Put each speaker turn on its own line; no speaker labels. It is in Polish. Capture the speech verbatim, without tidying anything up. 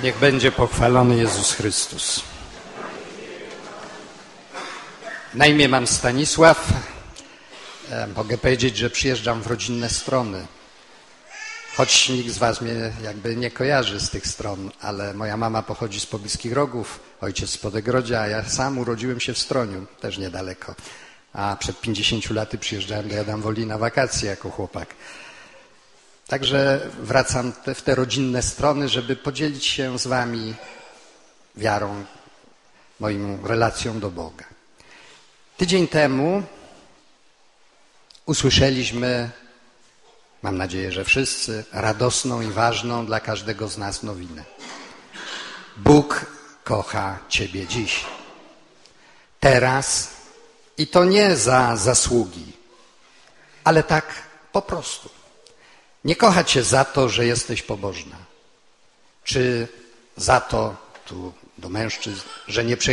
Niech będzie pochwalony Jezus Chrystus. Na imię mam Stanisław. Mogę powiedzieć, że przyjeżdżam w rodzinne strony. Choć nikt z was mnie jakby nie kojarzy z tych stron, ale moja mama pochodzi z Pobliskich Rogów, ojciec z Podegrodzia, a ja sam urodziłem się w Stroniu, też niedaleko. A przed pięćdziesięciu laty przyjeżdżałem do Jadamwoli na wakacje jako chłopak. Także wracam te, w te rodzinne strony, żeby podzielić się z wami wiarą, moją relacją do Boga. Tydzień temu usłyszeliśmy, mam nadzieję, że wszyscy, radosną i ważną dla każdego z nas nowinę. Bóg kocha ciebie dziś. Teraz i to nie za zasługi, ale tak po prostu. Nie kocha cię za to, że jesteś pobożna, czy za to, tu do mężczyzn, że nie